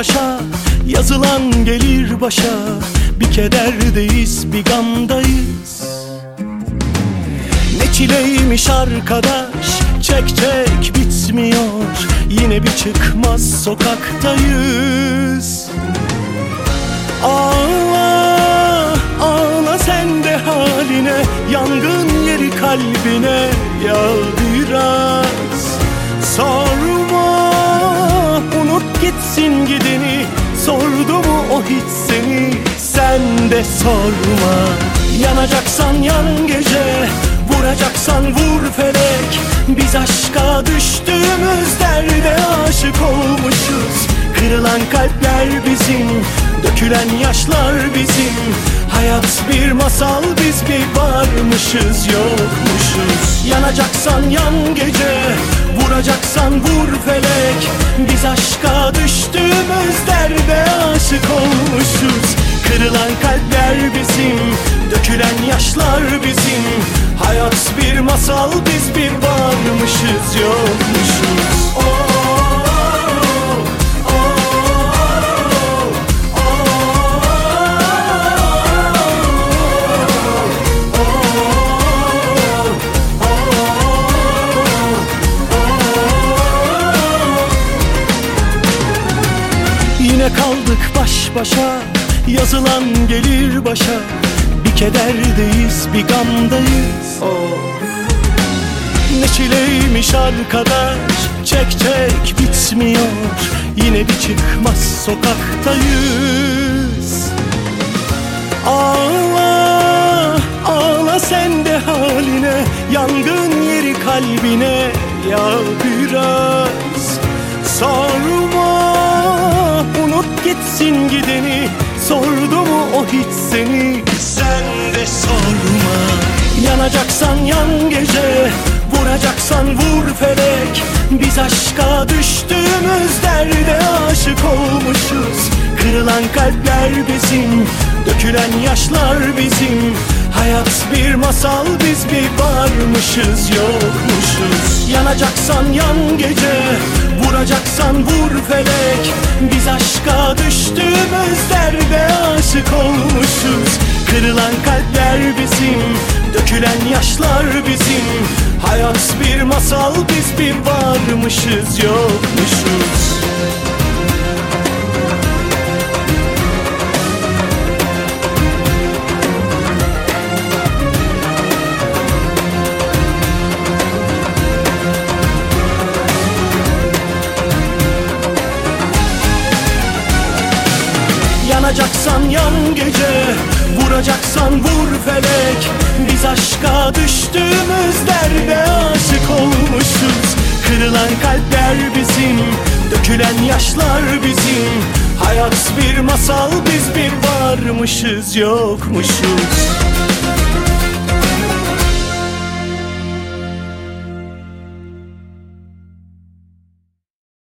başa, yazılan gelir başa. Bir kederdeyiz, bir gamdayız. Ne çileymiş arkadaş, çek çek bitmiyor. Yine bir çıkmaz sokaktayız. Ağla, ağla sen de haline, yangın yeri kalbine ya biraz. Sorma, unut gitsin gideni, sordu mu o hiç seni, sen de sorma. Yanacaksan yan gece, vuracaksan vur felek. Biz aşka düştüğümüz derde aşık olmuşuz. Kırılan kalpler bizim, dökülen yaşlar bizim. Hayat bir masal, biz bir varmışız yokmuşuz. Yanacaksan yan gece, vuracaksan vur felek. Biz aşka düştüğümüz derde aşık olmuşuz. Kırılan kalpler bizim, dökülen yaşlar bizim. Hayat bir masal, biz bir varmışız yokmuşuz. Yine kaldık baş başa, yazılan gelir başa. Bir kederdeyiz, bir gamdayız. Ne çileymiş arkadaş, çek çek bitmiyor. Yine bir çıkmaz sokaktayız. Ağla, ağla sen de haline, yangın yeri kalbine ya biraz. Sorma, unut gitsin gideni, sordu mu o hiç seni, sen de sorma. Yanacaksan yan gece, vuracaksan vur felek. Biz aşka düştüğümüz derde aşık olmuşuz. Kırılan kalpler bizim, dökülen yaşlar bizim. Hayat bir masal, biz bir varmışız yokmuşuz. Yanacaksan yan gece, vuracaksan vur felek. Biz aşka düştüğümüz derde aşık olmuşuz. Kırılan kalpler bizim, dökülen yaşlar bizim. Hayat bir masal, biz bir varmışız yokmuşuz. Yanacaksan yan gece, vuracaksan vur felek. Biz aşka düştüğümüz derde aşık olmuşuz. Kırılan kalpler bizim, dökülen yaşlar bizim. Hayat bir masal, biz bir varmışız yokmuşuz.